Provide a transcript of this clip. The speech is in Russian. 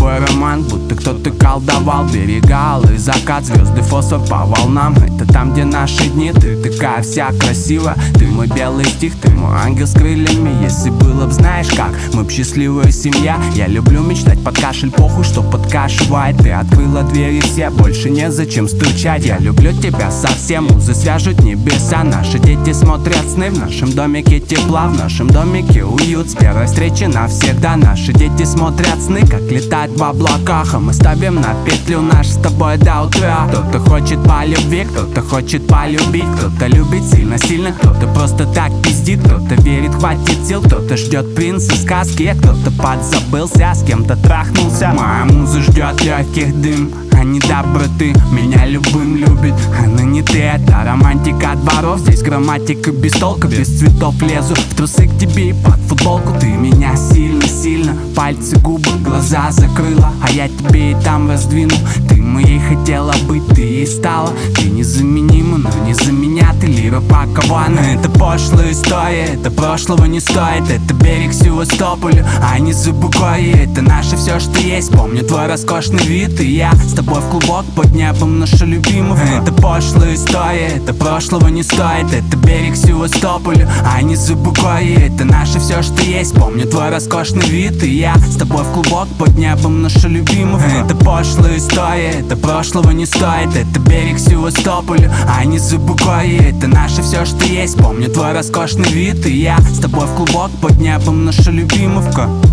тобой роман, будто кто-то колдовал берега, алый закат, звезды, фосфор по волнам. Это там, где наши дни, ты такая вся красивая. Ты мой белый стих, ты мой ангел с крыльями. Если было б, знаешь как, мы б счастливая семья. Я люблю мечтать под кашель, похуй, что подкашивает. Ты открыла двери все, больше незачем стучать. Я люблю тебя совсем, музы свяжут небеса. Наши дети смотрят сны, в нашем домике тепла, в нашем домике уют. С первой встречи навсегда наши дети смотрят сны, как летать в облаках. А мы ставим на петлю наш с тобой до утра. Кто-то хочет по любви, кто-то хочет полюбить. Кто-то любит сильно-сильно, кто-то просто так пиздит. Кто-то верит, хватит сил, кто-то ждет принца сказки, а кто-то подзабылся, с кем-то трахнулся. Моя муза ждет легких дым, а не доброты. Меня любым любит, она не ты. Это романтика дворов, здесь грамматика без толка. Без цветов лезу в трусы к тебе и под футболку. Ты меня сильно-сильно, пальцы, губы, глаза закрыла, а я тебе и там раздвину. Ты моей хотела быть, ты ей стала. Ты незаменима, но не за меня, ты лира пакована. Это пошлая история, это прошлого не стоит. Это берег Севастополя, а не за Бугой. Это наше все, что есть, помню твой роскошный вид. И я с тобой в клубок под небом, наша любимая. Это пошлая история, это прошлого не стоит. Это берег Севастополя, а не за Бугой. Это наше все, что есть, помню твой роскошный вид. И я с тобой в клубок под небом, наша любимая. Это пошлая история, это прошлого не стоит. Это берег Севастополя, а не за Бугой. Это наше все, что есть, помню твой роскошный вид. И я с тобой в клубок под небом, наша любимовка.